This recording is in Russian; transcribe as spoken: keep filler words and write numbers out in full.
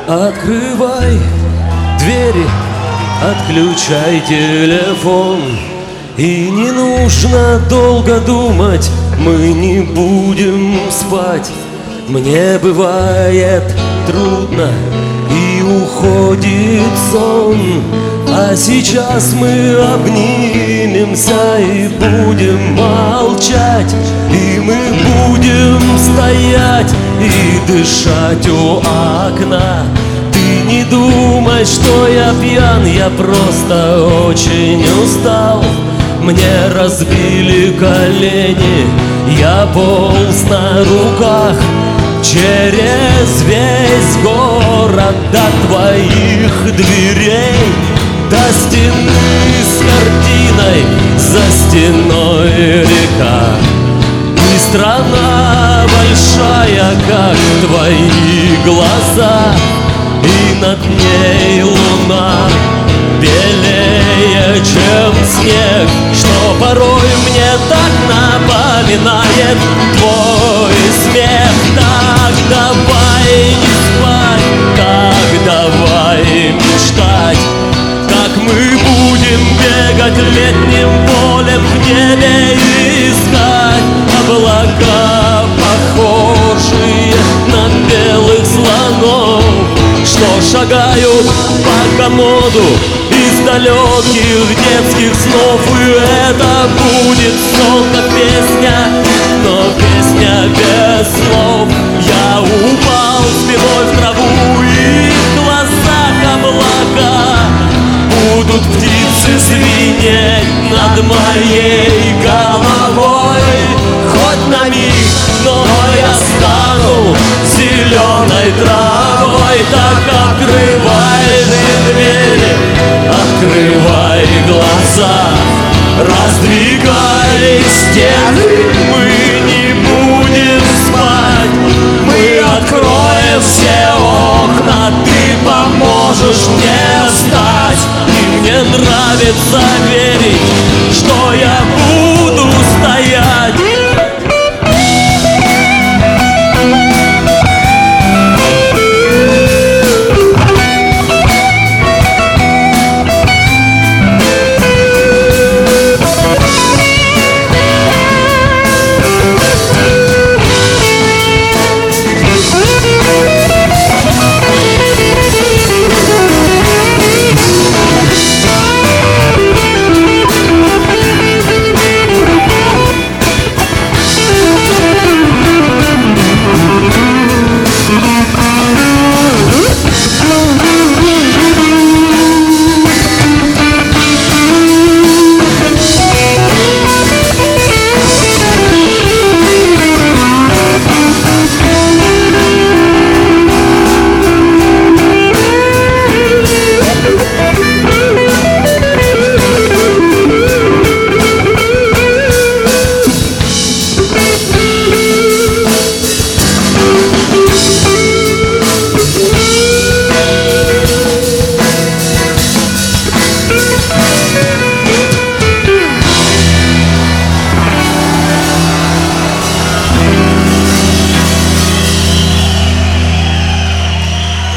Открывай двери, отключай телефон. И не нужно долго думать, мы не будем спать. Мне бывает трудно и уходит сон, а сейчас мы обнимемся и будем молчать. И мы будем стоять и дышать у окна. Ты не думай, что я пьян, я просто очень устал. Мне разбили колени, я полз на руках через весь город до твоих дверей, до стены с картиной, за стеной река. И страна большая, как твои глаза, и над ней луна белее, чем снег, что порой мне так напоминает твой смех. Так давай не спать, так давай мечтать, как мы будем бегать летним полем в небе и искать облака, похожие на белых слонов, что шагают по комоду из далеких детских снов. И это будет сон, как песня, но песня без слов. Я упал спиной в траву, и в глазах облака будут птицы звенеть над моей